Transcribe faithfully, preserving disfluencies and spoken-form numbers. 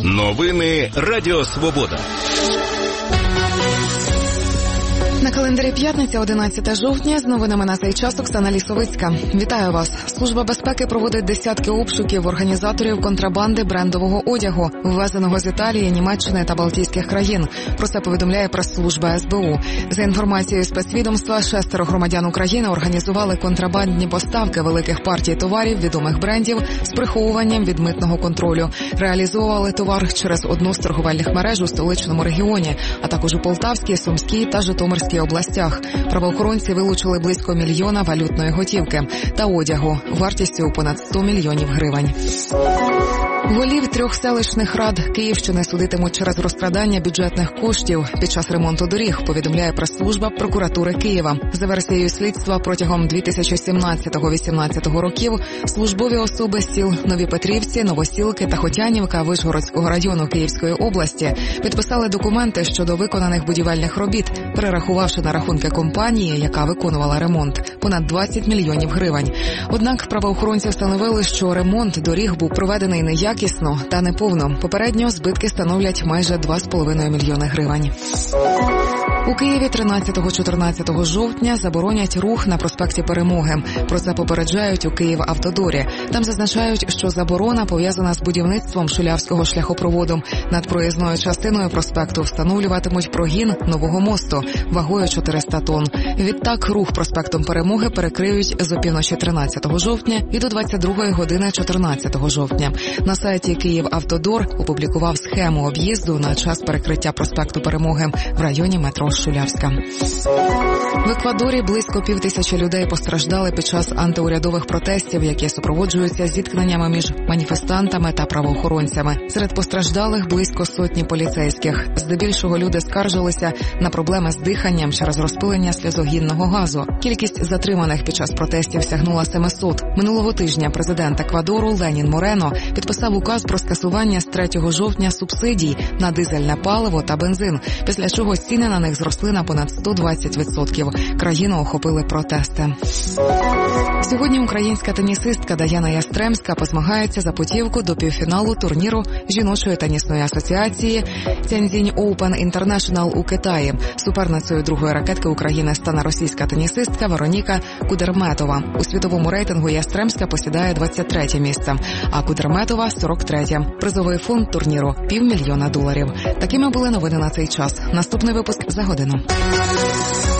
Новини Радіо Свобода. На календарі п'ятниця, одинадцяте жовтня, з новинами на цей час Оксана Лісовицька. Вітаю вас. Служба безпеки проводить десятки обшуків організаторів контрабанди брендового одягу, ввезеного з Італії, Німеччини та Балтійських країн. Про це повідомляє прес-служба ес бе у. За інформацією спецвідомства, шестеро громадян України організували контрабандні поставки великих партій товарів відомих брендів з приховуванням від митного контролю. Реалізовували товар через одну з торговельних мереж у столичному регіоні, а також у Полтавській, Сумській та Житомирській областях. Правоохоронці вилучили близько мільйона валютної готівки та одягу вартістю у понад сто мільйонів гривень. Голів трьох селищних рад Київщини судитимуть через розкрадання бюджетних коштів під час ремонту доріг, повідомляє прес-служба прокуратури Києва. За версією слідства, протягом дві тисячі сімнадцятого-вісімнадцятого років службові особи сіл Нові Петрівці, Новосілки та Хотянівка Вишгородського району Київської області підписали документи щодо виконаних будівельних робіт, перерахувавши на рахунки компанії, яка виконувала ремонт, понад двадцять мільйонів гривень. Однак правоохоронці встановили, що ремонт доріг був проведений неякісно якісно та неповно. Попередньо збитки становлять майже два з половиною мільйони гривень. У Києві тринадцятого-чотирнадцятого жовтня заборонять рух на проспекті Перемоги. Про це попереджають у Київавтодорі. Там зазначають, що заборона пов'язана з будівництвом Шулявського шляхопроводу. Над проїзною частиною проспекту встановлюватимуть прогін нового мосту вагою чотириста тонн. Відтак рух проспектом Перемоги перекриють з опівночі тринадцятого жовтня і до двадцять другої години чотирнадцятого жовтня. На сайті Київавтодор опублікував схему об'їзду на час перекриття проспекту Перемоги в районі метро Шулявська. В Еквадорі близько півтисячі людей постраждали під час антиурядових протестів, які супроводжуються зіткненнями між маніфестантами та правоохоронцями. Серед постраждалих близько сотні поліцейських. Здебільшого люди скаржилися на проблеми з диханням через розпилення сльозогінного газу. Кількість затриманих під час протестів сягнула семисот. Минулого тижня президент Еквадору Ленін Морено підписав указ про скасування з третього жовтня субсидій на дизельне паливо та бензин, після чого ціни на них зросли на понад сто двадцять відсотків. Країну охопили протести. Сьогодні українська тенісистка Даяна Ястремська позмагається за путівку до півфіналу турніру жіночої тенісної асоціації Тяньцзінь Оупен Інтернешнл у Китаї. Суперницею другої ракетки України стане російська тенісистка Вероніка Кудерметова. У світовому рейтингу Ястремська посідає двадцять третє місце, а Кудерметова – сорок третє. Призовий фонд турніру – півмільйона доларів. Такими були новини на цей час. Наступний випуск за годину.